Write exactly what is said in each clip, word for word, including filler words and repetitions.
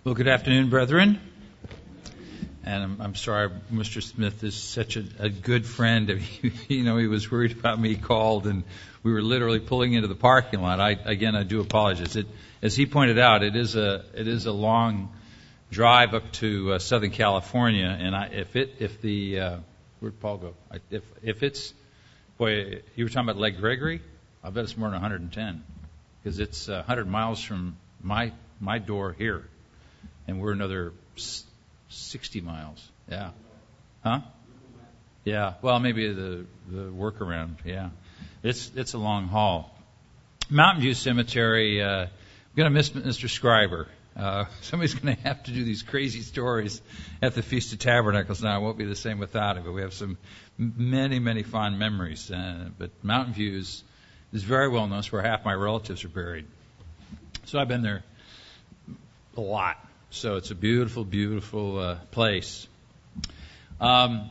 Well, good afternoon, brethren. And I'm, I'm sorry, Mister Smith is such a, a good friend. You know, he was worried about me. He called, and we were literally pulling into the parking lot. I, again, I do apologize. It, as he pointed out, it is a it is a long drive up to uh, Southern California, and I, if it if the uh, where'd Paul go? I, if if it's boy, you were talking about Lake Gregory. I bet it's more than one hundred ten because it's uh, one hundred miles from my my door here. And we're another sixty miles. Yeah. Huh? Yeah. Well, maybe the the workaround. Yeah. It's it's a long haul. Mountain View Cemetery. Uh, I'm going to miss Mister Scriber. Uh, somebody's going to have to do these crazy stories at the Feast of Tabernacles. Now, it won't be the same without him, but we have some many, many fond memories. Uh, but Mountain View is, is very well known. It's where half my relatives are buried. So I've been there a lot. So it's a beautiful, beautiful uh, place. Um,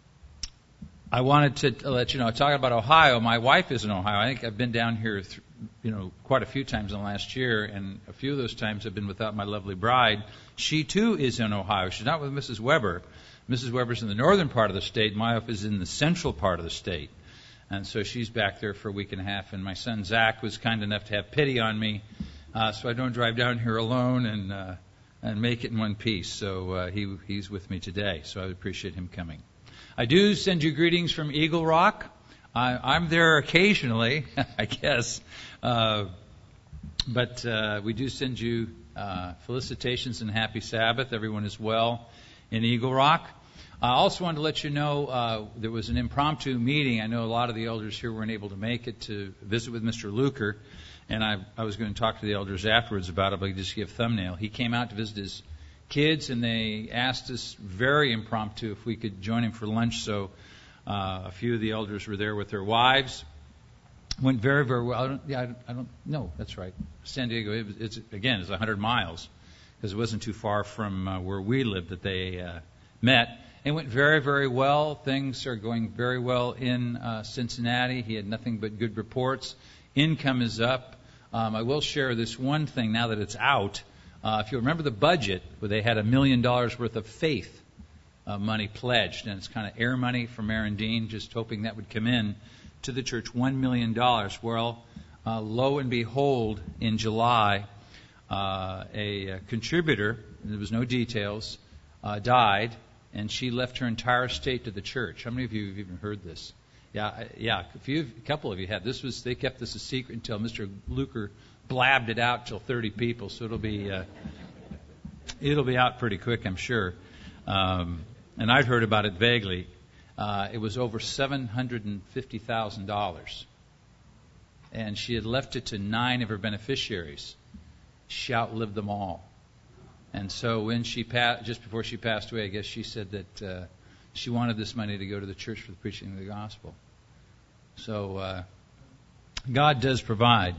I wanted to let you know, talking about Ohio, my wife is in Ohio. I think I've been down here, th- you know, quite a few times in the last year, and a few of those times I've been without my lovely bride. She, too, is in Ohio. She's not with Missus Weber. Missus Weber's in the northern part of the state. My wife is in the central part of the state. And so she's back there for a week and a half, and my son Zach was kind enough to have pity on me, uh, so I don't drive down here alone, and uh, and make it in one piece. So uh, he he's with me today, so I would appreciate him coming. I do send you greetings from Eagle Rock. I, I'm there occasionally, I guess, uh, but uh, we do send you uh, felicitations and happy Sabbath. Everyone is well in Eagle Rock. I also wanted to let you know uh, there was an impromptu meeting. I know a lot of the elders here weren't able to make it to visit with Mister Luker. And I, I was going to talk to the elders afterwards about it, but I just give a thumbnail. He came out to visit his kids, and they asked us very impromptu if we could join him for lunch. So uh, a few of the elders were there with their wives. Went very, very well. I don't, yeah, I don't, I don't know. That's right. San Diego, it was, it's again, it's one hundred miles because it wasn't too far from uh, where we lived that they uh, met. It went very, very well. Things are going very well in uh, Cincinnati. He had nothing but good reports. Income is up. Um, I will share this one thing now that it's out. Uh, if you remember the budget, where they had a million dollars worth of faith uh, money pledged, and it's kind of air money from Aaron Dean, just hoping that would come in to the church, one million dollars. Well, uh, lo and behold, in July, uh, a, a contributor, there was no details, uh, died, and she left her entire estate to the church. How many of you have even heard this? Yeah, yeah. A few, a couple of you have. This was they kept this a secret until Mister Luker blabbed it out till thirty people. So it'll be uh, it'll be out pretty quick, I'm sure. Um, and I'd heard about it vaguely. Uh, it was over seven hundred and fifty thousand dollars, and she had left it to nine of her beneficiaries. She outlived them all. And so when she pa- just before she passed away, I guess she said that. Uh, She wanted this money to go to the church for the preaching of the gospel. So uh, God does provide.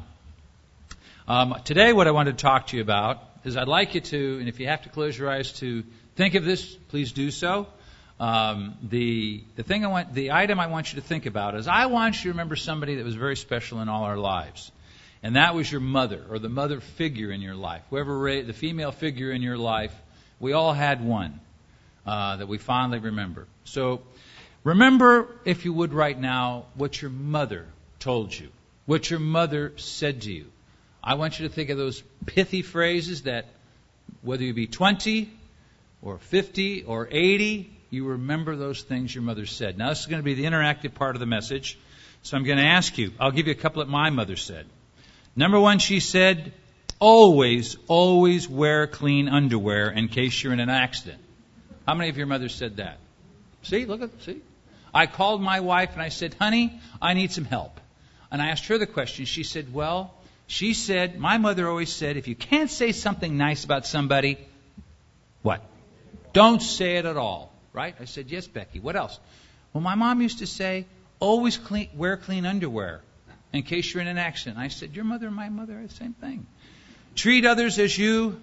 Um, today what I wanted to talk to you about is I'd like you to, and if you have to close your eyes to think of this, please do so. Um, the the thing I want, the item I want you to think about is I want you to remember somebody that was very special in all our lives. And that was your mother, or the mother figure in your life. Whoever raised, the female figure in your life, we all had one. Uh, that we fondly remember. So remember, if you would right now, what your mother told you, what your mother said to you. I want you to think of those pithy phrases that, whether you be twenty or fifty or eighty, you remember those things your mother said. Now, this is going to be the interactive part of the message, so I'm going to ask you. I'll give you a couple that my mother said. Number one, she said, always, always wear clean underwear in case you're in an accident. How many of your mothers said that? See, look at, see. I called my wife and I said, honey, I need some help. And I asked her the question. She said, well, she said, my mother always said, if you can't say something nice about somebody, what? Don't say it at all, right? I said, yes, Becky. What else? Well, my mom used to say, always clean, wear clean underwear in case you're in an accident. I said, your mother and my mother are the same thing. Treat others as you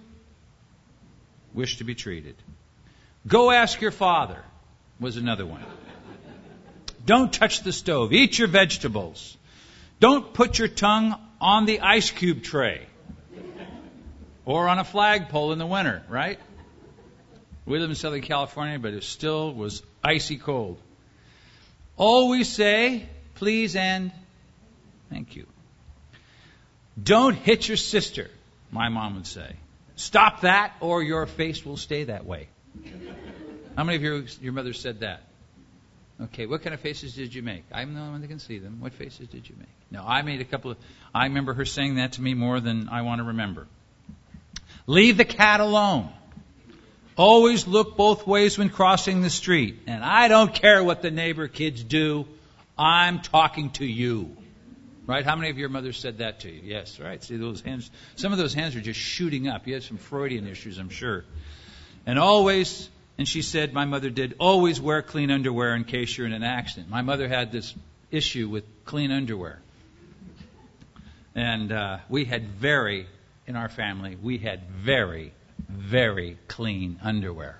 wish to be treated. Go ask your father was another one. Don't touch the stove. Eat your vegetables. Don't put your tongue on the ice cube tray. or on a flagpole in the winter, right? We live in Southern California, but it still was icy cold. Always say, please and thank you. Don't hit your sister, my mom would say. Stop that or your face will stay that way. How many of your, your mother said that? Okay, what kind of faces did you make? I'm the only one that can see them. What faces did you make? No, I made a couple of, I remember her saying that to me more than I want to remember. Leave the cat alone. Always look both ways when crossing the street. And I don't care what the neighbor kids do. I'm talking to you. Right? How many of your mothers said that to you? Yes, right. See those hands. Some of those hands are just shooting up. You had some Freudian issues, I'm sure. And always, and she said, my mother did, always wear clean underwear in case you're in an accident. My mother had this issue with clean underwear. And uh, we had very, in our family, we had very, very clean underwear.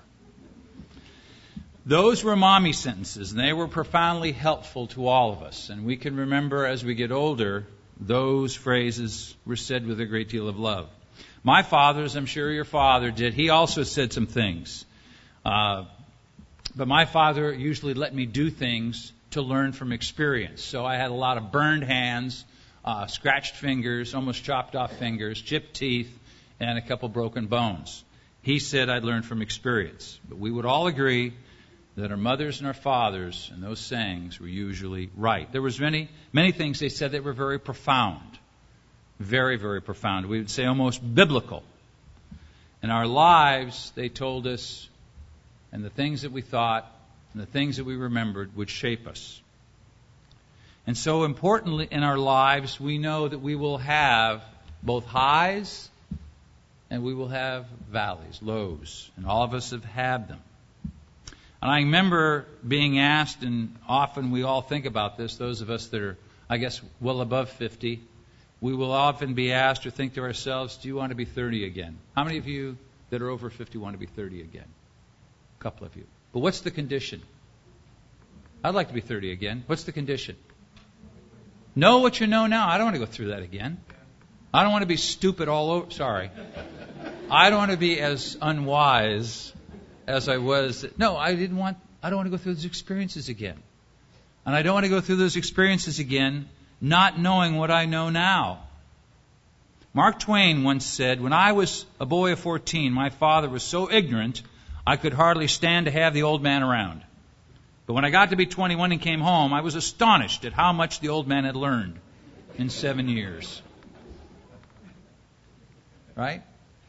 Those were mommy sentences, and they were profoundly helpful to all of us. And we can remember as we get older, those phrases were said with a great deal of love. My father, as I'm sure your father did, he also said some things. Uh, but my father usually let me do things to learn from experience. So I had a lot of burned hands, uh, scratched fingers, almost chopped off fingers, chipped teeth, and a couple broken bones. He said I'd learned from experience. But we would all agree that our mothers and our fathers and those sayings were usually right. There was many, many things they said that were very profound. Very, very profound. We would say almost biblical. In our lives, they told us, and the things that we thought and the things that we remembered would shape us. And so importantly in our lives, we know that we will have both highs and we will have valleys, lows. And all of us have had them. And I remember being asked, and often we all think about this, those of us that are, I guess, well above fifty, we will often be asked or think to ourselves, do you want to be thirty again? How many of you that are over fifty want to be thirty again? A couple of you. But what's the condition? I'd like to be thirty again. What's the condition? Know what you know now. I don't want to go through that again. I don't want to be stupid all over. Sorry. I don't want to be as unwise as I was. No, I didn't want, I don't want to go through those experiences again. And I don't want to go through those experiences again not knowing what I know now. Mark Twain once said, when I was a boy of fourteen, my father was so ignorant I could hardly stand to have the old man around. But when I got to be twenty-one and came home, I was astonished at how much the old man had learned in seven years. Right?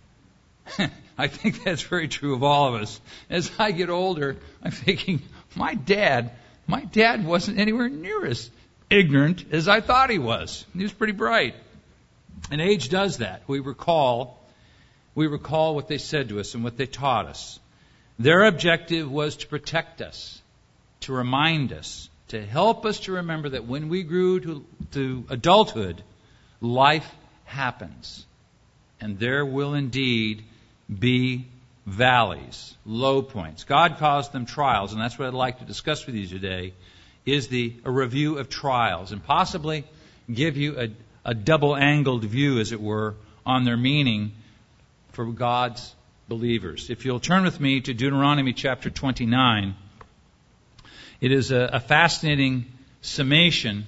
I think that's very true of all of us. As I get older, I'm thinking, my dad, my dad wasn't anywhere near as ignorant as I thought he was. He was pretty bright. And age does that. We recall, we recall what they said to us and what they taught us. Their objective was to protect us, to remind us, to help us to remember that when we grew to, to adulthood, life happens. And there will indeed be valleys, low points. God calls them trials, and that's what I'd like to discuss with you today, is the a review of trials, and possibly give you a, a double-angled view, as it were, on their meaning for God's believers. If you'll turn with me to Deuteronomy chapter twenty-nine, it is a, a fascinating summation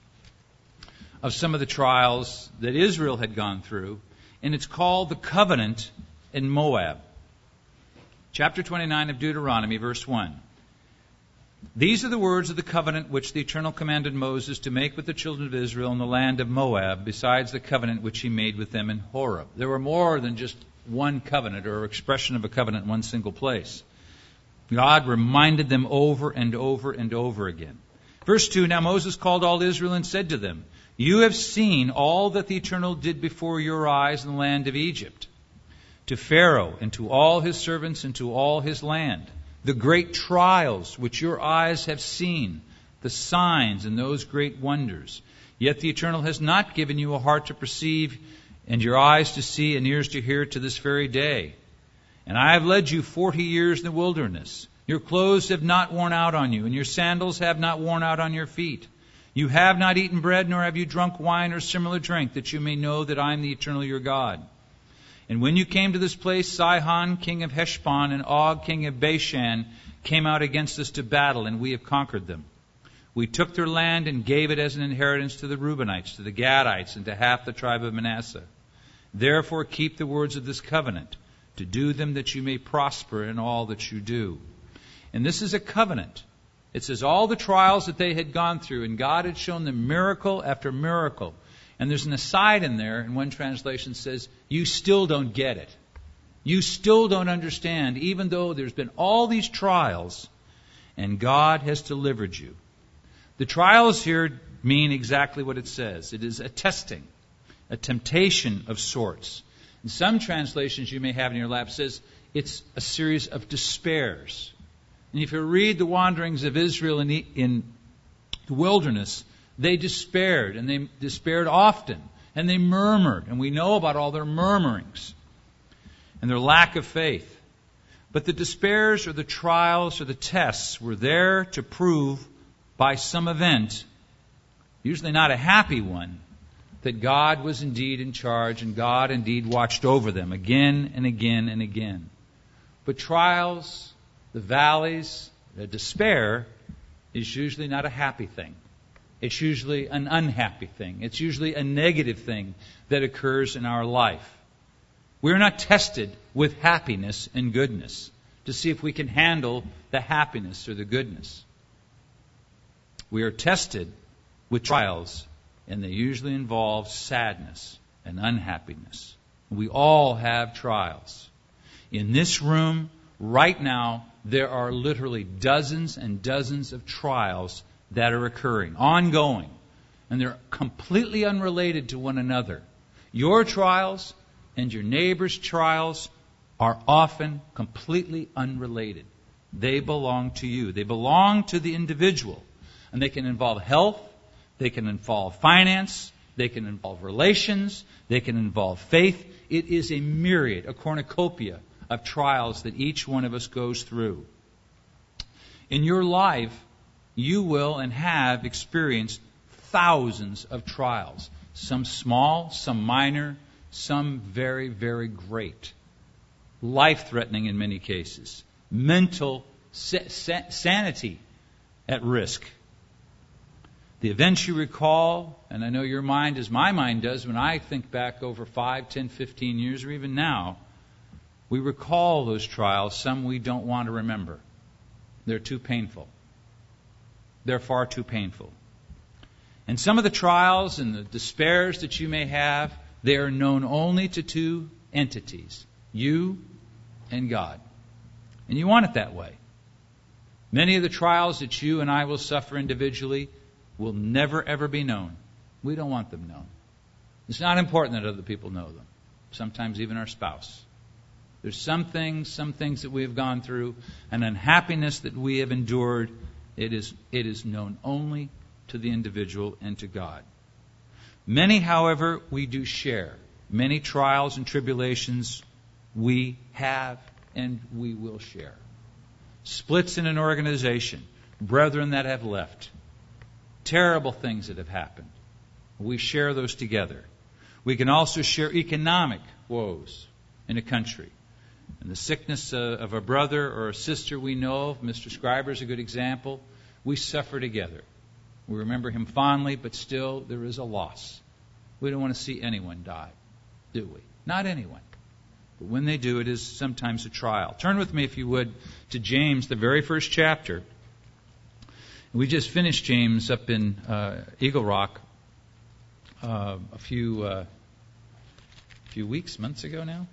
of some of the trials that Israel had gone through, and it's called the covenant in Moab. Chapter twenty-nine of Deuteronomy, verse one. These are the words of the covenant which the Eternal commanded Moses to make with the children of Israel in the land of Moab, besides the covenant which he made with them in Horeb. There were more than just one covenant or expression of a covenant in one single place. God reminded them over and over and over again. Verse two, now Moses called all Israel and said to them, you have seen all that the Eternal did before your eyes in the land of Egypt, to Pharaoh and to all his servants and to all his land, the great trials which your eyes have seen, the signs and those great wonders. Yet the Eternal has not given you a heart to perceive, and your eyes to see, and ears to hear to this very day. And I have led you forty years in the wilderness. Your clothes have not worn out on you, and your sandals have not worn out on your feet. You have not eaten bread, nor have you drunk wine or similar drink, that you may know that I am the Eternal your God. And when you came to this place, Sihon, king of Heshbon, and Og, king of Bashan, came out against us to battle, and we have conquered them. We took their land and gave it as an inheritance to the Reubenites, to the Gadites, and to half the tribe of Manasseh. Therefore keep the words of this covenant, to do them that you may prosper in all that you do. And this is a covenant. It says all the trials that they had gone through, and God had shown them miracle after miracle. And there's an aside in there, and one translation says, you still don't get it. You still don't understand, even though there's been all these trials, and God has delivered you. The trials here mean exactly what it says. It is a testing, a temptation of sorts. In some translations you may have in your lap says it's a series of despairs. And if you read the wanderings of Israel in the, in the wilderness, they despaired, and they despaired often, and they murmured, and we know about all their murmurings and their lack of faith. But the despairs or the trials or the tests were there to prove by some event, usually not a happy one, that God was indeed in charge and God indeed watched over them again and again and again. But trials, the valleys, the despair is usually not a happy thing. It's usually an unhappy thing. It's usually a negative thing that occurs in our life. We're not tested with happiness and goodness to see if we can handle the happiness or the goodness. We are tested with trials, and they usually involve sadness and unhappiness. We all have trials. In this room, right now, there are literally dozens and dozens of trials that are occurring, ongoing, and they're completely unrelated to one another. Your trials and your neighbor's trials are often completely unrelated. They belong to you. They belong to the individual. And they can involve health, they can involve finance, they can involve relations, they can involve faith. It is a myriad, a cornucopia of trials that each one of us goes through. In your life, you will and have experienced thousands of trials. Some small, some minor, some very, very great. Life-threatening in many cases. Mental sa- sa- sanity at risk. The events you recall, and I know your mind as my mind does when I think back over five, ten, fifteen years, or even now, we recall those trials. Some we don't want to remember. They're too painful. They're far too painful. And some of the trials and the despairs that you may have, they are known only to two entities, you and God. And you want it that way. Many of the trials that you and I will suffer individually will never, ever be known. We don't want them known. It's not important that other people know them. Sometimes even our spouse. There's some things, some things that we have gone through, an unhappiness that we have endured. It is, it is known only to the individual and to God. Many, however, we do share. Many trials and tribulations we have and we will share. Splits in an organization, brethren that have left, terrible things that have happened. We share those together. We can also share economic woes in a country. And the sickness uh, of a brother or a sister we know of, Mister Scriber is a good example, we suffer together. We remember him fondly, but still there is a loss. We don't want to see anyone die, do we? Not anyone. But when they do, it is sometimes a trial. Turn with me, if you would, to James, the very first chapter. We just finished James up in uh, Eagle Rock uh, a few uh, few weeks, months ago now.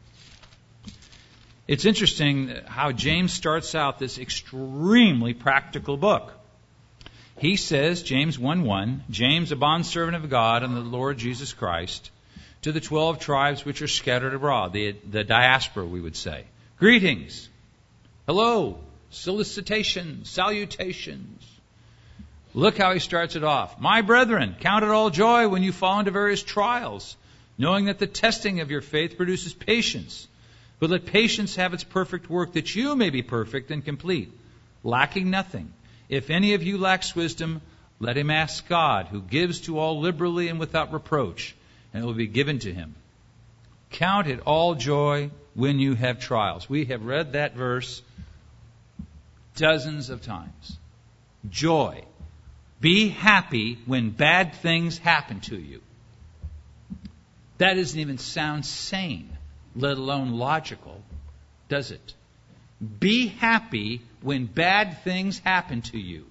It's interesting how James starts out this extremely practical book. He says, James one one, James, a bondservant of God and the Lord Jesus Christ, to the twelve tribes which are scattered abroad, the, the diaspora, we would say. Greetings. Hello. Solicitations. Salutations. Look how he starts it off. My brethren, count it all joy when you fall into various trials, knowing that the testing of your faith produces patience. But let patience have its perfect work, that you may be perfect and complete, lacking nothing. If any of you lacks wisdom, let him ask God, who gives to all liberally and without reproach, and it will be given to him. Count it all joy when you have trials. We have read that verse dozens of times. Joy. Be happy when bad things happen to you. That doesn't even sound sane, let alone logical, does it? Be happy when bad things happen to you.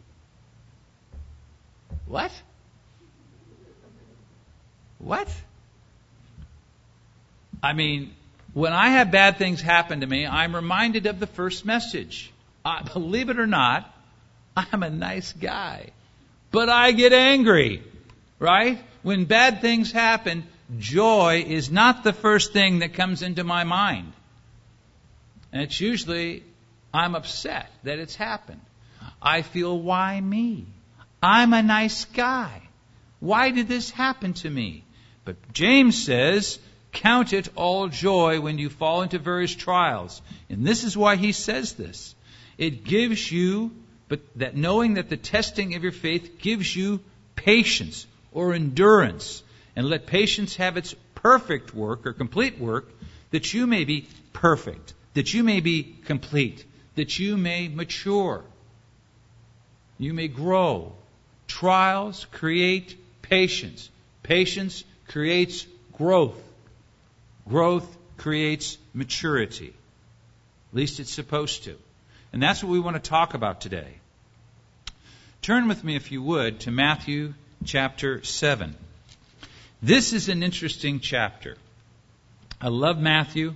What? What? I mean, when I have bad things happen to me, I'm reminded of the first message. Uh, believe it or not, I'm a nice guy. But I get angry, right? When bad things happen, joy is not the first thing that comes into my mind. And it's usually, I'm upset that it's happened. I feel, why me? I'm a nice guy. Why did this happen to me? But James says, count it all joy when you fall into various trials. And this is why he says this. It gives you, but that knowing that the testing of your faith gives you patience or endurance. And let patience have its perfect work or complete work, that you may be perfect, that you may be complete, that you may mature, you may grow. Trials create patience. Patience creates growth. Growth creates maturity. At least it's supposed to. And that's what we want to talk about today. Turn with me, if you would, to Matthew chapter seven. This is an interesting chapter. I love Matthew.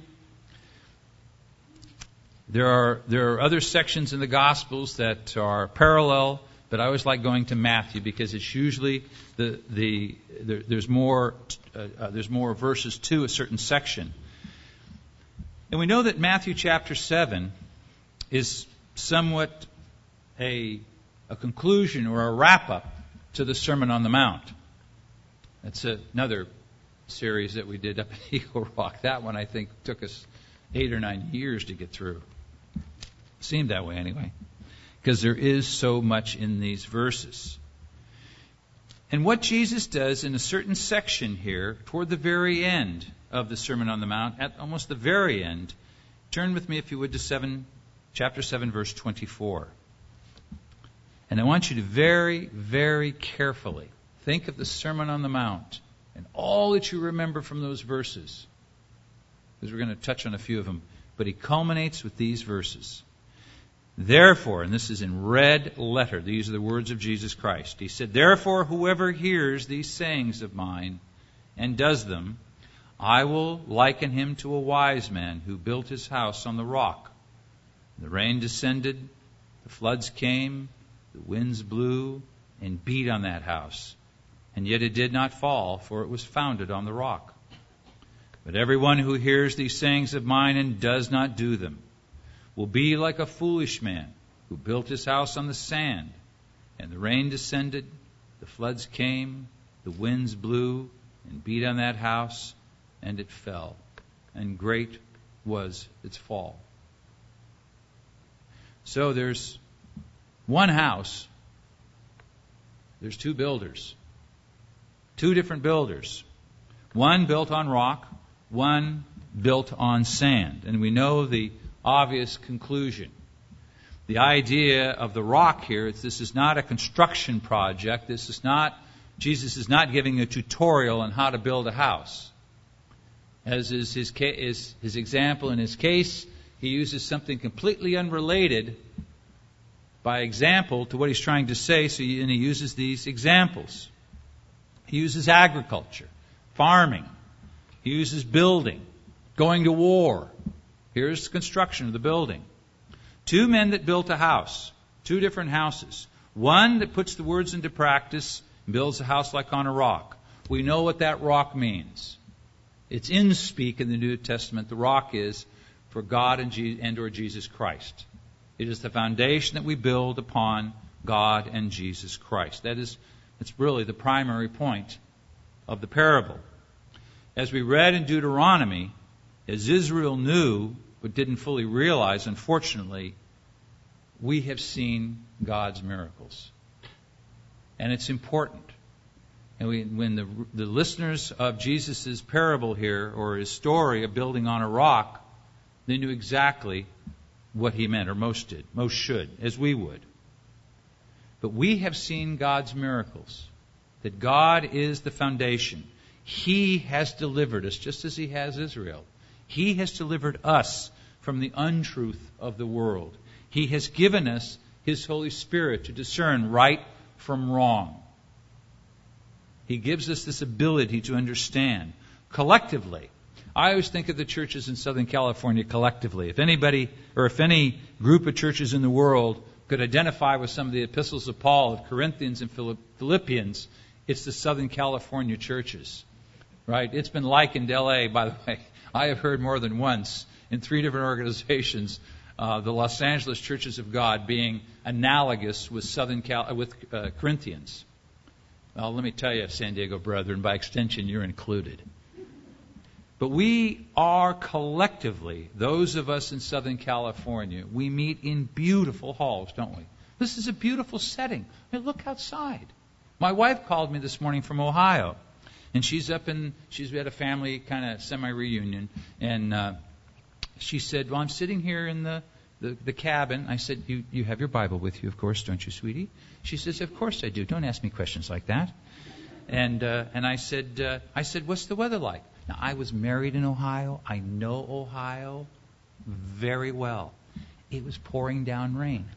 There are there are other sections in the Gospels that are parallel, but I always like going to Matthew because it's usually the the there, there's more uh, uh, there's more verses to a certain section. And we know that Matthew chapter seven is somewhat a a conclusion or a wrap up to the Sermon on the Mount. That's another series that we did up at Eagle Rock. That one, I think, took us eight or nine years to get through. Seemed that way anyway, because there is so much in these verses. And what Jesus does in a certain section here, toward the very end of the Sermon on the Mount, at almost the very end, turn with me, if you would, to seven, chapter seven, verse twenty-four. And I want you to very, very carefully think of the Sermon on the Mount and all that you remember from those verses, because we're going to touch on a few of them. But he culminates with these verses. Therefore, and this is in red letter, these are the words of Jesus Christ. He said, therefore, whoever hears these sayings of mine and does them, I will liken him to a wise man who built his house on the rock. The rain descended, the floods came, the winds blew and beat on that house. And yet it did not fall, for it was founded on the rock. But everyone who hears these sayings of mine and does not do them will be like a foolish man who built his house on the sand. And the rain descended, the floods came, the winds blew and beat on that house, and it fell. And great was its fall. So there's one house. There's two builders. Two different builders. One built on rock, one built on sand. And we know the obvious conclusion. The idea of the rock here is this is not a construction project. This is not, Jesus is not giving a tutorial on how to build a house. As is his, is his example in his case, he uses something completely unrelated by example to what he's trying to say, so he, and he uses these examples. He uses agriculture, farming. He uses building, going to war. Here's the construction of the building. Two men that built a house, two different houses. One that puts the words into practice and builds a house like on a rock. We know what that rock means. It's in speak in the New Testament. The rock is for God and, Je- and or Jesus Christ. It is the foundation that we build upon God and Jesus Christ. That is, it's really the primary point of the parable. As we read in Deuteronomy, as Israel knew but didn't fully realize, unfortunately, we have seen God's miracles. And it's important And we, when the, the listeners of Jesus' parable here, or his story of building on a rock, they knew exactly what he meant, or most did. Most should, as we would. But we have seen God's miracles. That God is the foundation. He has delivered us, just as he has Israel. He has delivered us from the untruth of the world. He has given us his Holy Spirit to discern right from wrong. He gives us this ability to understand collectively. I always think of the churches in Southern California collectively. If anybody, or if any group of churches in the world could identify with some of the epistles of Paul, of Corinthians and Philippians, it's the Southern California churches. Right? It's been likened, L A, by the way, I have heard more than once in three different organizations, uh, the Los Angeles Churches of God being analogous with Southern Cal- with uh, Corinthians. Well, let me tell you, San Diego brethren, by extension, you're included. But we are collectively, those of us in Southern California, we meet in beautiful halls, don't we? This is a beautiful setting. I mean, look outside. My wife called me this morning from Ohio, and she's up in, she's at a family kind of semi-reunion, and uh, she said, well, I'm sitting here in the, the, the cabin. I said, you, you have your Bible with you, of course, don't you, sweetie? She says, of course I do. Don't ask me questions like that. And uh, and I said, uh, I said, what's the weather like? Now, I was married in Ohio. I know Ohio very well. It was pouring down rain.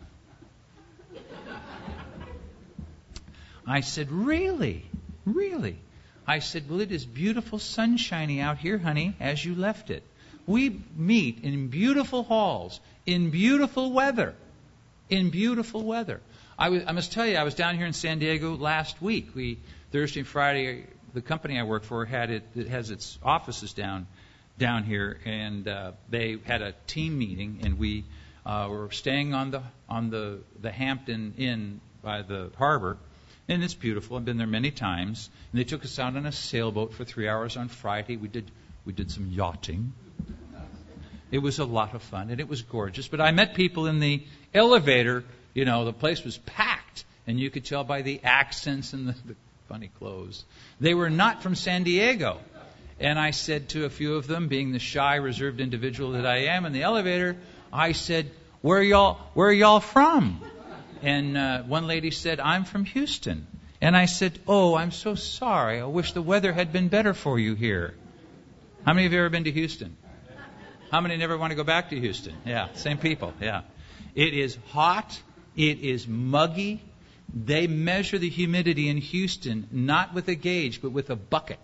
I said, really? Really? I said, well, it is beautiful sunshiny out here, honey, as you left it. We meet in beautiful halls, in beautiful weather, in beautiful weather. I, was, I must tell you, I was down here in San Diego last week. We Thursday and Friday, the company I work for had it, it has its offices down down here, and uh, they had a team meeting, and we uh, were staying on the on the the Hampton Inn by the harbor, and it's beautiful. I've been there many times. And they took us out on a sailboat for three hours on Friday. We did we did some yachting. It was a lot of fun, and it was gorgeous. But I met people in the elevator. You know, the place was packed, and you could tell by the accents and the, the funny clothes. They were not from San Diego. And I said to a few of them, being the shy, reserved individual that I am in the elevator, I said, where are y'all, where are y'all from? And uh, one lady said, I'm from Houston. And I said, oh, I'm so sorry. I wish the weather had been better for you here. How many of you have ever been to Houston? How many never want to go back to Houston? Yeah, same people, yeah. It is hot. It is muggy. They measure the humidity in Houston not with a gauge, but with a bucket.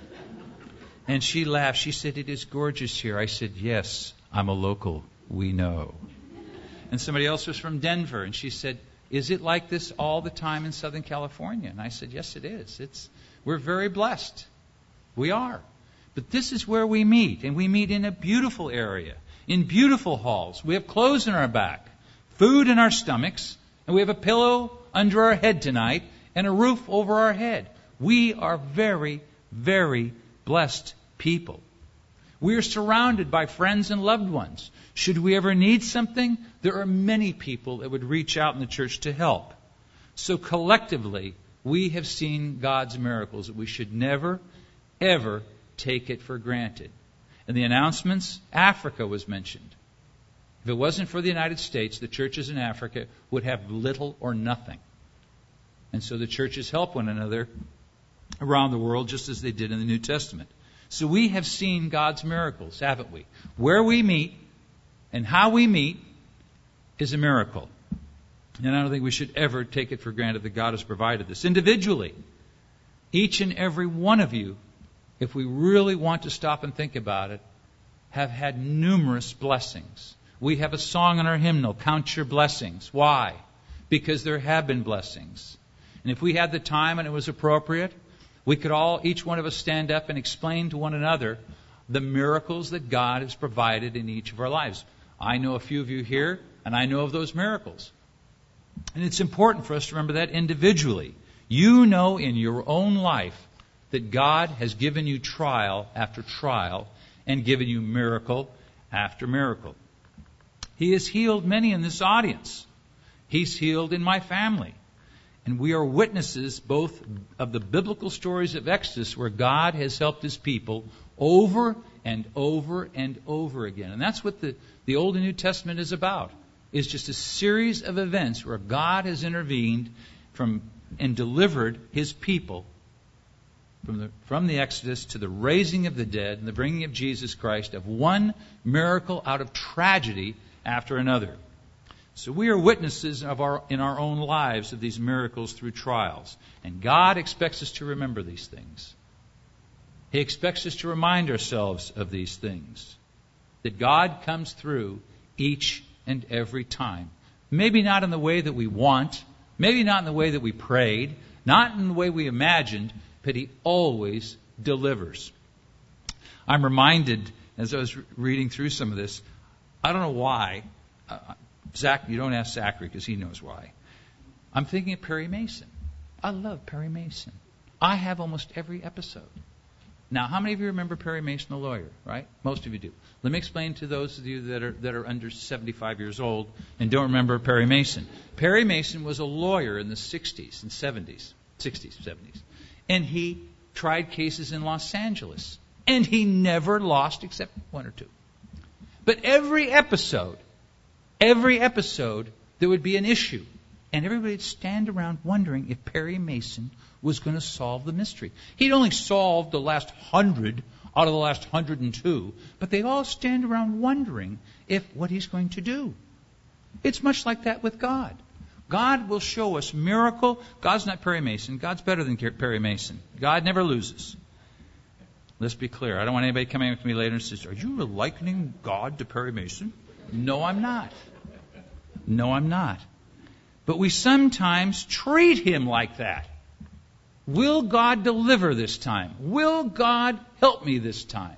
And she laughed. She said, it is gorgeous here. I said, yes, I'm a local. We know. And somebody else was from Denver, and she said, is it like this all the time in Southern California? And I said, yes, it is. It's we're very blessed. We are. But this is where we meet, and we meet in a beautiful area, in beautiful halls. We have clothes on our back, food in our stomachs, and we have a pillow under our head tonight and a roof over our head. We are very, very blessed people. We are surrounded by friends and loved ones. Should we ever need something, there are many people that would reach out in the church to help. So collectively, we have seen God's miracles that we should never, ever take it for granted. In the announcements, Africa was mentioned. If it wasn't for the United States, the churches in Africa would have little or nothing. And so the churches help one another around the world just as they did in the New Testament. So we have seen God's miracles, haven't we? Where we meet and how we meet is a miracle. And I don't think we should ever take it for granted that God has provided this. Individually, each and every one of you, if we really want to stop and think about it, have had numerous blessings. We have a song in our hymnal, Count Your Blessings. Why? Because there have been blessings. And if we had the time and it was appropriate, we could all, each one of us, stand up and explain to one another the miracles that God has provided in each of our lives. I know a few of you here, and I know of those miracles. And it's important for us to remember that individually. You know in your own life that God has given you trial after trial and given you miracle after miracle. He has healed many in this audience. He's healed in my family. And we are witnesses both of the biblical stories of Exodus, where God has helped His people over and over and over again. And that's what the, the Old and New Testament is about. It's just a series of events where God has intervened from and delivered His people from the, from the Exodus to the raising of the dead and the bringing of Jesus Christ, of one miracle out of tragedy after another. So we are witnesses of our, in our own lives of these miracles through trials. And God expects us to remember these things. He expects us to remind ourselves of these things. That God comes through each and every time. Maybe not in the way that we want, maybe not in the way that we prayed, not in the way we imagined, but He always delivers. I'm reminded, as I was reading through some of this, I don't know why. Uh, Zach, you don't ask Zachary because he knows why. I'm thinking of Perry Mason. I love Perry Mason. I have almost every episode. Now, how many of you remember Perry Mason, the lawyer, right? Most of you do. Let me explain to those of you that are that are under seventy-five years old and don't remember Perry Mason. Perry Mason was a lawyer in the sixties and seventies, sixties, seventies. And he tried cases in Los Angeles. And he never lost except one or two. But every episode, every episode, there would be an issue. And everybody would stand around wondering if Perry Mason was going to solve the mystery. He'd only solved the last hundred out of the last hundred and two, but they all stand around wondering if what he's going to do. It's much like that with God. God will show us miracle. God's not Perry Mason. God's better than Perry Mason. God never loses. Let's be clear. I don't want anybody coming up to me later and says, "Are you likening God to Perry Mason?" No, I'm not. No, I'm not. But we sometimes treat Him like that. Will God deliver this time? Will God help me this time?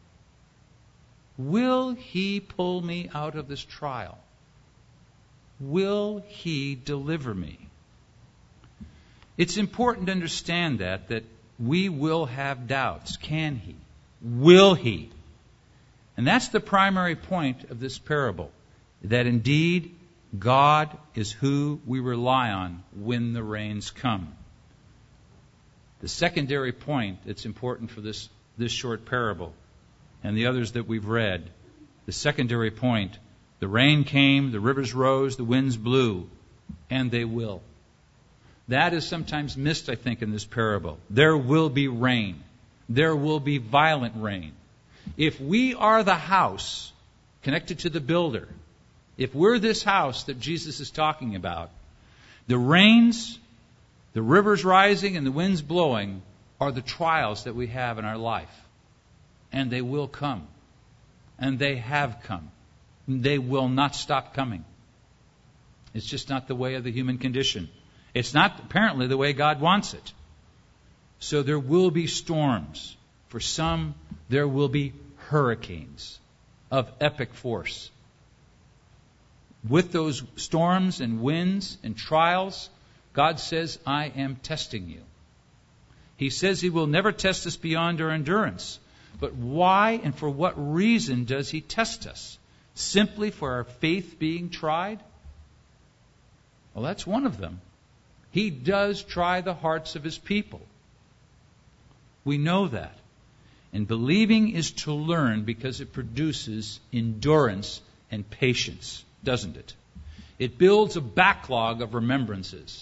Will He pull me out of this trial? Will He deliver me? It's important to understand that, that we will have doubts. Can He? Will He? And that's the primary point of this parable, that indeed God is who we rely on when the rains come. The secondary point that's important for this, this short parable and the others that we've read, the secondary point, the rain came, the rivers rose, the winds blew, and they will. That is sometimes missed, I think, in this parable. There will be rain. There will be violent rain. If we are the house connected to the builder, if we're this house that Jesus is talking about, the rains, the rivers rising, and the winds blowing are the trials that we have in our life. And they will come. And they have come. They will not stop coming. It's just not the way of the human condition. It's not apparently the way God wants it. So there will be storms. For some, there will be hurricanes of epic force. With those storms and winds and trials, God says, I am testing you. He says He will never test us beyond our endurance. But why and for what reason does He test us? Simply for our faith being tried? Well, that's one of them. He does try the hearts of His people. We know that. And believing is to learn because it produces endurance and patience, doesn't it? It builds a backlog of remembrances.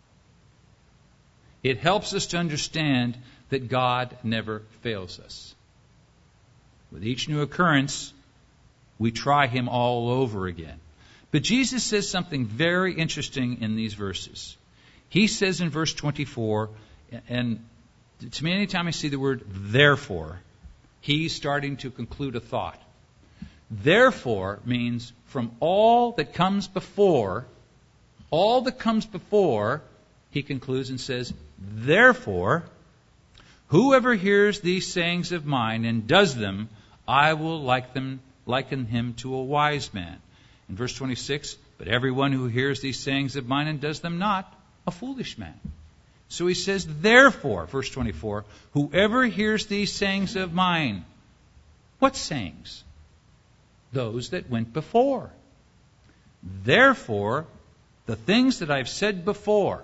It helps us to understand that God never fails us. With each new occurrence, we try Him all over again. But Jesus says something very interesting in these verses. He says in verse twenty-four, and to me anytime I see the word therefore, He's starting to conclude a thought. Therefore means from all that comes before, all that comes before, He concludes and says, therefore, whoever hears these sayings of mine and does them, I will like them, liken him to a wise man. In verse twenty-six, but everyone who hears these sayings of mine and does them not, a foolish man. So He says, therefore, verse twenty-four, whoever hears these sayings of mine. What sayings? Those that went before. Therefore, the things that I've said before,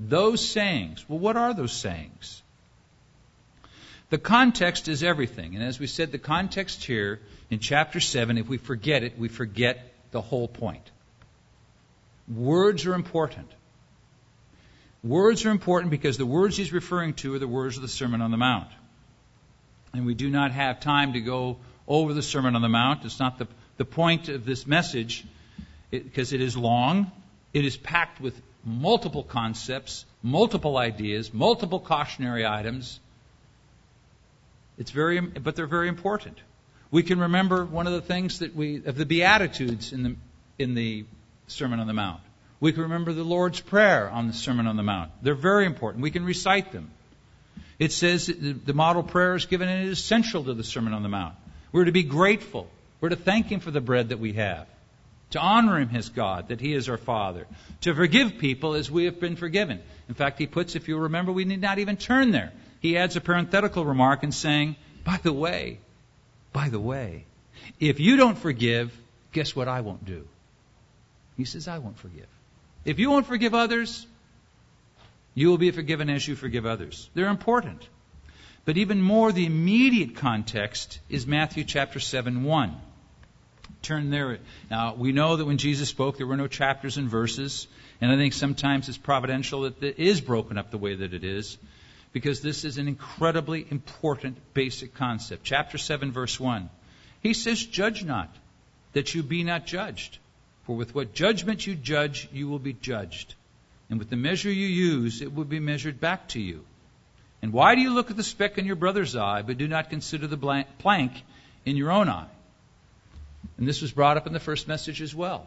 Those sayings. Well, what are those sayings? The context is everything. And as we said, the context here in chapter seven, if we forget it, we forget the whole point. Words are important. Words are important because the words he's referring to are the words of the Sermon on the Mount. And we do not have time to go over the Sermon on the Mount. It's not the, the point of this message, because it, it is long. It is packed with multiple concepts, multiple ideas, multiple cautionary items. It's very, but they're very important. We can remember one of the things that we, of the Beatitudes in the, in the Sermon on the Mount. We can remember the Lord's Prayer on the Sermon on the Mount. They're very important. We can recite them. It says that the model prayer is given and it is essential to the Sermon on the Mount. We're to be grateful. We're to thank Him for the bread that we have. To honor Him as God, that He is our Father. To forgive people as we have been forgiven. In fact, he puts, if you'll remember, we need not even turn there. He adds a parenthetical remark in saying, by the way, by the way, if you don't forgive, guess what I won't do? He says, I won't forgive. If you won't forgive others, you will be forgiven as you forgive others. They're important. But even more, the immediate context is Matthew chapter seven, one. Turn there. Now, we know that when Jesus spoke, there were no chapters and verses. And I think sometimes it's providential that it is broken up the way that it is, because this is an incredibly important basic concept. Chapter seven, verse one. He says, judge not, that you be not judged. For with what judgment you judge, you will be judged. And with the measure you use, it will be measured back to you. And why do you look at the speck in your brother's eye, but do not consider the blank plank in your own eye? And this was brought up in the first message as well.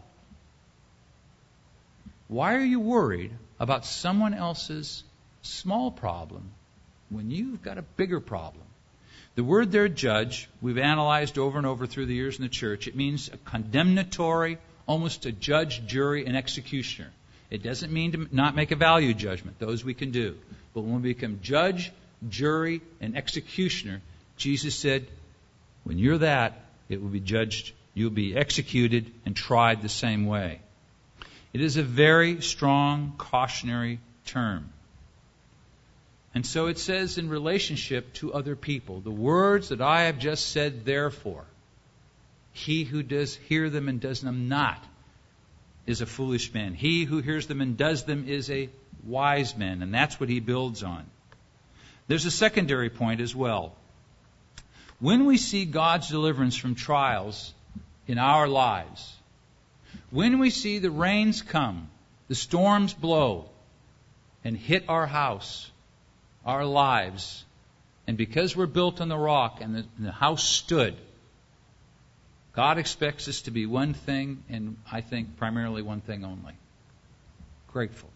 Why are you worried about someone else's small problem when you've got a bigger problem? The word there, judge, we've analyzed over and over through the years in the church. It means a condemnatory, almost a judge, jury, and executioner. It doesn't mean to not make a value judgment. Those we can do. But when we become judge, jury, and executioner, Jesus said, when you're that, it will be judged, you'll be executed and tried the same way. It is a very strong cautionary term. And so it says in relationship to other people, the words that I have just said, therefore, he who does hear them and does them not is a foolish man. He who hears them and does them is a wise man. And that's what he builds on. There's a secondary point as well. When we see God's deliverance from trials in our lives, when we see the rains come, the storms blow, and hit our house, our lives, and because we're built on the rock and the, and the house stood, God expects us to be one thing, and I think primarily one thing only. Grateful.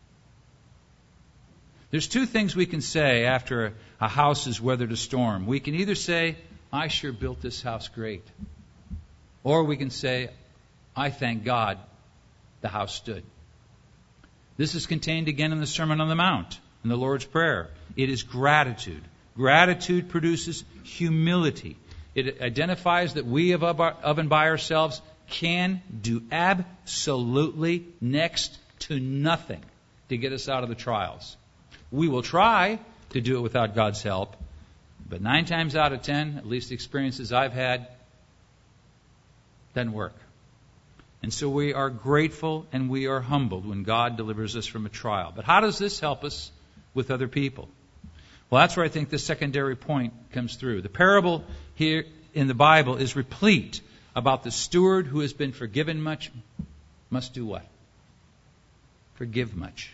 There's two things we can say after a house has weathered a storm. We can either say, I sure built this house great. Or we can say, I thank God the house stood. This is contained again in the Sermon on the Mount, in the Lord's Prayer. It is gratitude. Gratitude produces humility. It identifies that we of, of and by ourselves can do absolutely next to nothing to get us out of the trials. We will try to do it without God's help, but nine times out of ten, at least the experiences I've had, doesn't work. And so we are grateful and we are humbled when God delivers us from a trial. But how does this help us with other people? Well, that's where I think the secondary point comes through. The parable here in the Bible is replete about the steward who has been forgiven much must do what? Forgive much.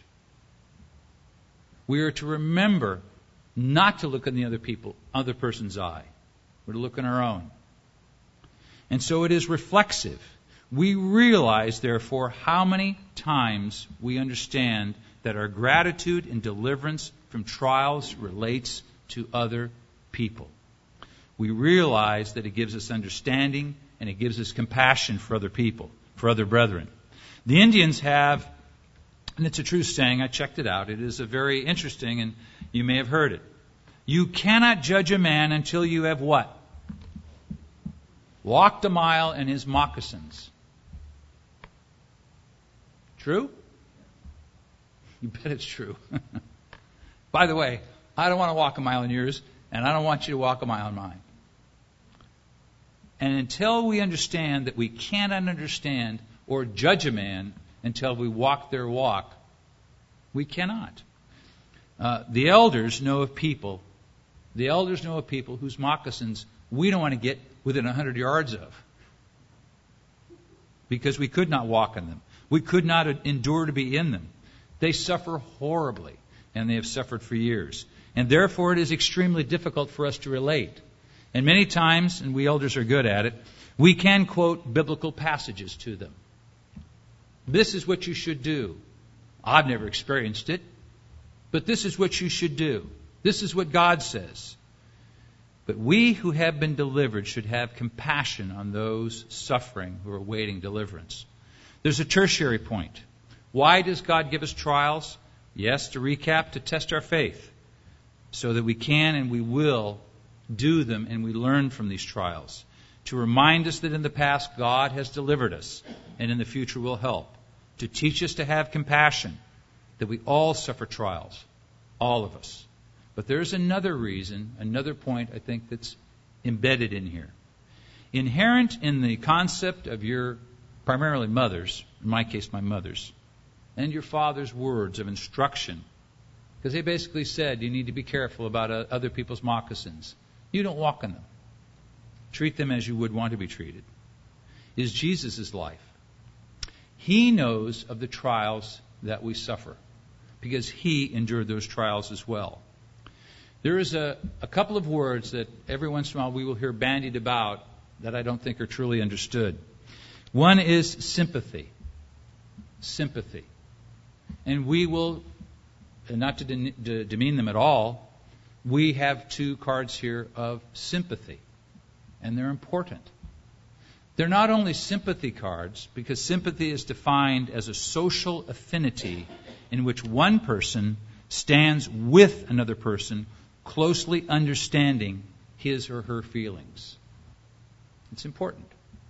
We are to remember not to look in the other people, other person's eye. We're to look in our own. And so it is reflexive. We realize, therefore, how many times we understand that our gratitude and deliverance from trials relates to other people. We realize that it gives us understanding and it gives us compassion for other people, for other brethren. The Indians have, and it's a true saying, I checked it out, it is a very interesting, and you may have heard it. You cannot judge a man until you have what? Walked a mile in his moccasins. True? You bet it's true. By the way, I don't want to walk a mile in yours, and I don't want you to walk a mile in mine. And until we understand that we cannot understand or judge a man until we walk their walk, we cannot. Uh, the elders know of people, the elders know of people whose moccasins we don't want to get within a hundred yards of, because we could not walk in them. We could not endure to be in them. They suffer horribly, and they have suffered for years. And therefore it is extremely difficult for us to relate. And many times, and we elders are good at it, we can quote biblical passages to them. This is what you should do. I've never experienced it, but this is what you should do. This is what God says. But we who have been delivered should have compassion on those suffering who are awaiting deliverance. There's a tertiary point. Why does God give us trials? Yes, to recap, to test our faith, so that we can and we will do them and we learn from these trials. To remind us that in the past God has delivered us and in the future will help. To teach us to have compassion, that we all suffer trials, all of us. But there's another reason, another point I think that's embedded in here. Inherent in the concept of your primarily mothers, in my case my mother's, and your father's words of instruction, because they basically said you need to be careful about uh, other people's moccasins. You don't walk in them. Treat them as you would want to be treated. Is Jesus' life. He knows of the trials that we suffer, because he endured those trials as well. There is a, a couple of words that every once in a while we will hear bandied about that I don't think are truly understood. One is sympathy. Sympathy. And we will, and not to, de- to demean them at all, we have two cards here of sympathy. And they're important. They're not only sympathy cards, because sympathy is defined as a social affinity in which one person stands with another person, closely understanding his or her feelings. It's important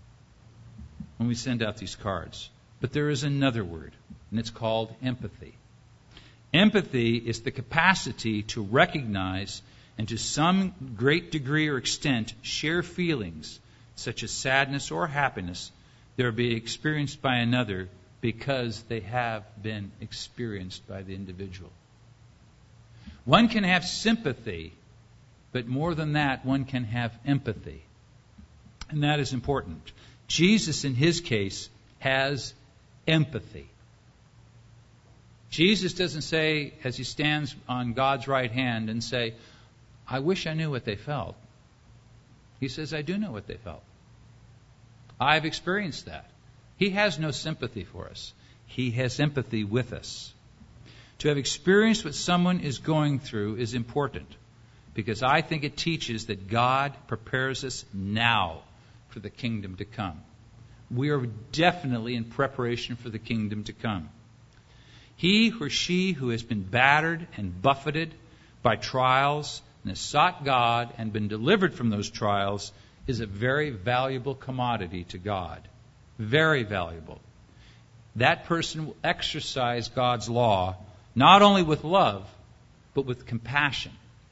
when we send out these cards. But there is another word, and it's called empathy. Empathy is the capacity to recognize and to some great degree or extent share feelings such as sadness or happiness that are being experienced by another because they have been experienced by the individual. One can have sympathy, but more than that, one can have empathy. And that is important. Jesus, in his case, has empathy. Jesus doesn't say, as he stands on God's right hand, and say, I wish I knew what they felt. He says, I do know what they felt. I've experienced that. He has no sympathy for us. He has empathy with us. To have experienced what someone is going through is important, because I think it teaches that God prepares us now for the kingdom to come. We are definitely in preparation for the kingdom to come. He or she who has been battered and buffeted by trials and has sought God and been delivered from those trials is a very valuable commodity to God. Very valuable. That person will exercise God's law not only with love, but with compassion.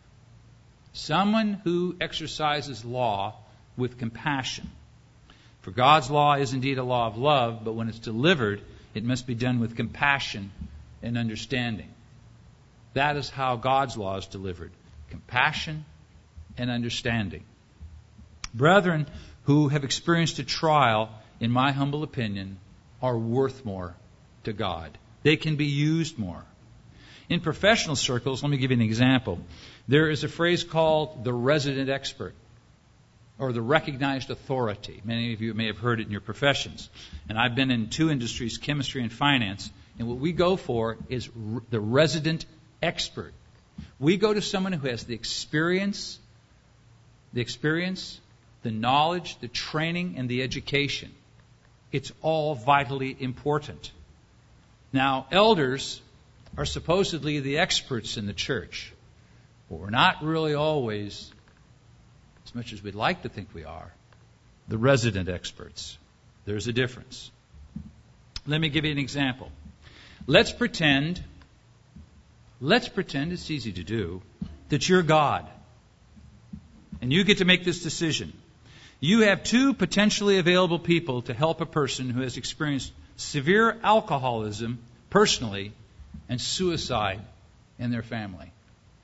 Someone who exercises law with compassion. For God's law is indeed a law of love, but when it's delivered, it must be done with compassion and understanding. That is how God's law is delivered. Compassion and understanding. Brethren who have experienced a trial, in my humble opinion, are worth more to God. They can be used more. In professional circles, let me give you an example. There is a phrase called the resident expert, or the recognized authority. Many of you may have heard it in your professions. And I've been in two industries, chemistry and finance, and what we go for is r- the resident expert. We go to someone who has the experience, the experience, the knowledge, the training, and the education. It's all vitally important. Now, elders are supposedly the experts in the church, but we're not really always, as much as we'd like to think we are, the resident experts. There's a difference. Let me give you an example. Let's pretend let's pretend, it's easy to do, that you're God. And you get to make this decision. You have two potentially available people to help a person who has experienced severe alcoholism personally and suicide in their family.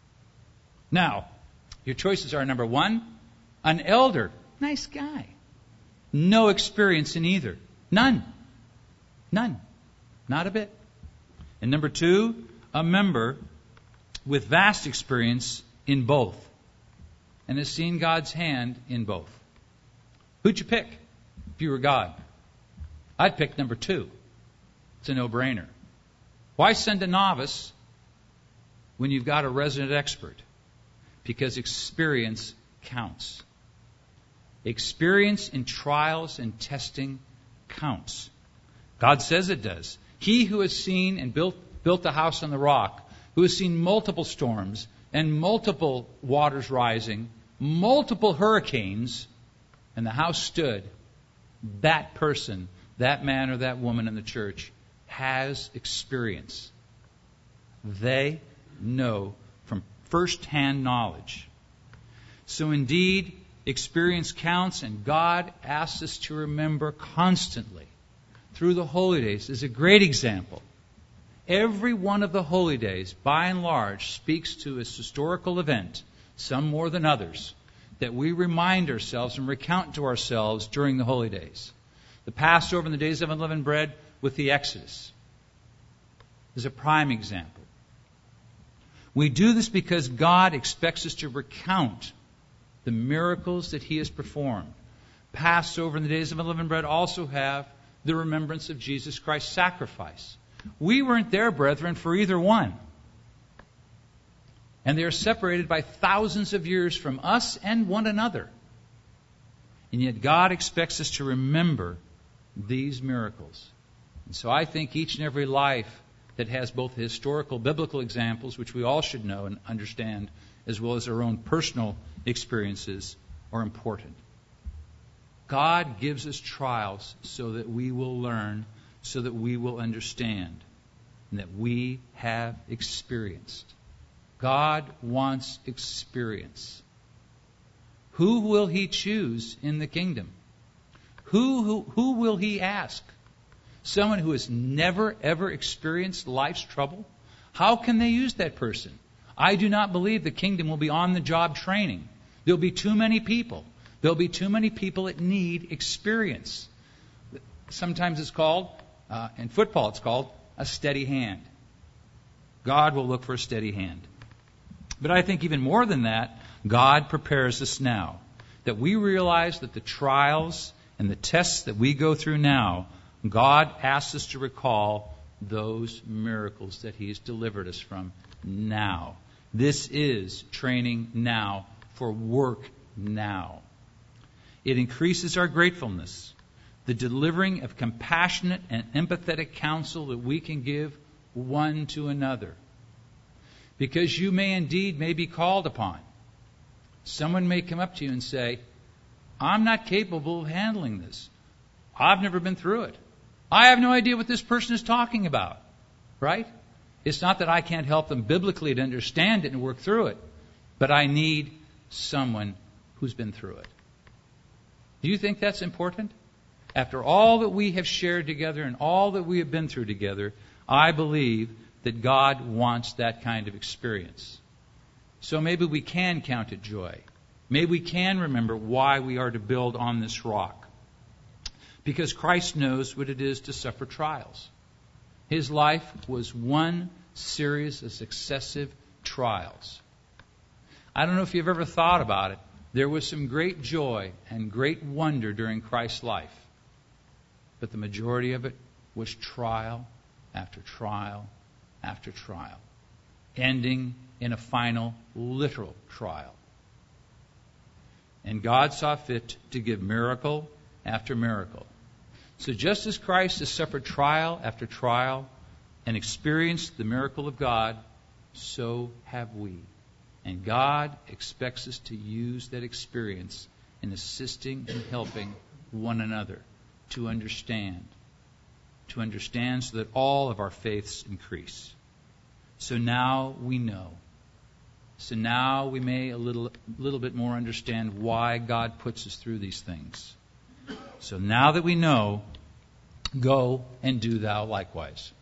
Now, your choices are, number one, an elder. Nice guy. No experience in either. None. None. Not a bit. And number two, a member with vast experience in both and has seen God's hand in both. Who'd you pick if you were God? I'd pick number two. It's a no-brainer. Why send a novice when you've got a resident expert? Because experience counts. Experience in trials and testing counts. God says it does. He who has seen and built, built a house on the rock, who has seen multiple storms and multiple waters rising, multiple hurricanes, and the house stood, that person, that man or that woman in the church has experience. They know from first-hand knowledge. So indeed, experience counts, and God asks us to remember constantly through the holy days is a great example. Every one of the holy days, by and large, speaks to a historical event, some more than others, that we remind ourselves and recount to ourselves during the holy days. The Passover and the days of unleavened bread with the Exodus is a prime example. We do this because God expects us to recount the miracles that He has performed. Passover and the days of unleavened bread also have the remembrance of Jesus Christ's sacrifice. We weren't there, brethren, for either one. And they are separated by thousands of years from us and one another. And yet God expects us to remember these miracles. And so I think each and every life that has both historical, biblical examples, which we all should know and understand, as well as our own personal experiences, are important. God gives us trials so that we will learn, so that we will understand, and that we have experienced. God wants experience. Who will He choose in the kingdom? Who, who, who will He ask? Someone who has never, ever experienced life's trouble? How can they use that person? I do not believe the kingdom will be on-the-job training. There'll be too many people. There'll be too many people that need experience. Sometimes it's called, uh, in football it's called, a steady hand. God will look for a steady hand. But I think even more than that, God prepares us now. That we realize that the trials and the tests that we go through now, God asks us to recall those miracles that He's delivered us from now. This is training now for work now. It increases our gratefulness, the delivering of compassionate and empathetic counsel that we can give one to another. Because you may indeed may be called upon. Someone may come up to you and say, I'm not capable of handling this. I've never been through it. I have no idea what this person is talking about. Right? It's not that I can't help them biblically to understand it and work through it, but I need someone who's been through it. Do you think that's important? After all that we have shared together and all that we have been through together, I believe that God wants that kind of experience. So maybe we can count it joy. Maybe we can remember why we are to build on this rock. Because Christ knows what it is to suffer trials. His life was one series of successive trials. I don't know if you've ever thought about it. There was some great joy and great wonder during Christ's life. But the majority of it was trial after trial after trial, ending in a final literal trial. And God saw fit to give miracle after miracle. So just as Christ has suffered trial after trial and experienced the miracle of God, so have we. And God expects us to use that experience in assisting and helping one another to understand. To understand so that all of our faiths increase. So now we know. So now we may a little, little bit more understand why God puts us through these things. So now that we know, go and do thou likewise.